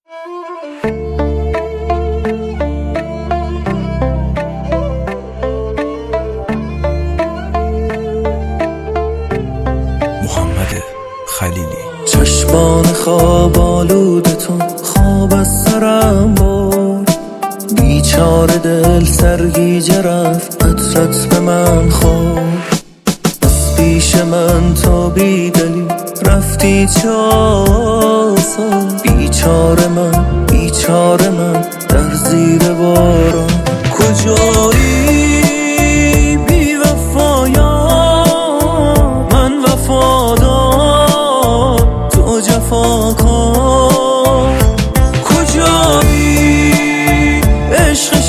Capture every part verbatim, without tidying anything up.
محمد خلیلی. چشمان خواب آلودتون خواب از سرم برد، بیچاره دل سرگیجه رفت عطرت به من خورد. از پیش من تا بی دلیل رفتی چه آسان، بیچاره من بیچاره من در زیر باران. کجایی بی وفایا من وفادار تو جفاکار، کجایی عشق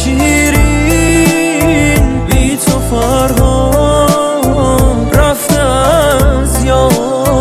شیرین بی تو فرهاد رفته از یاد.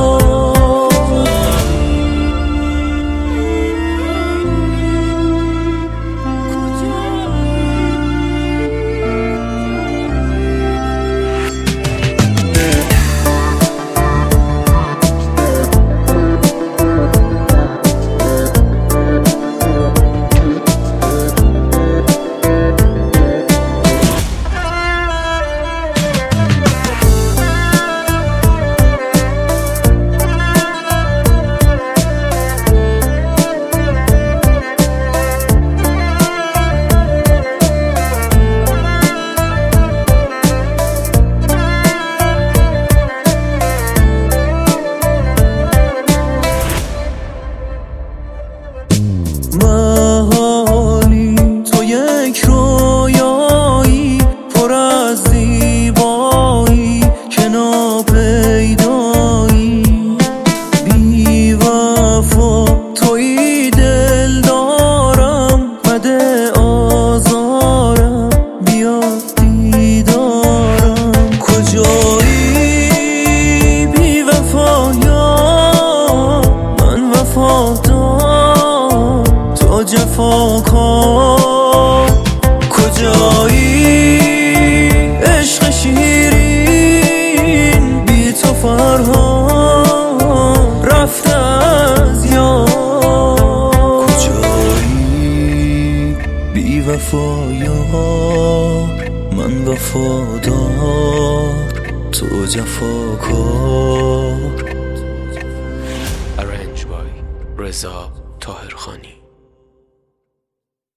محالی تو یک رویایی پر از زیبایی که ناپیدایی، بی وفا تویی دل دارم بده آزارم بیا دیدارم. کجایی بی وفایا من وفادار تو جفاکار، کجایی عشق شیرین بی تو فرهاد رفته از یاد. کجایی بی وفایا من وفادار تو جفاکار. Arranged by رضا طاهرخانی.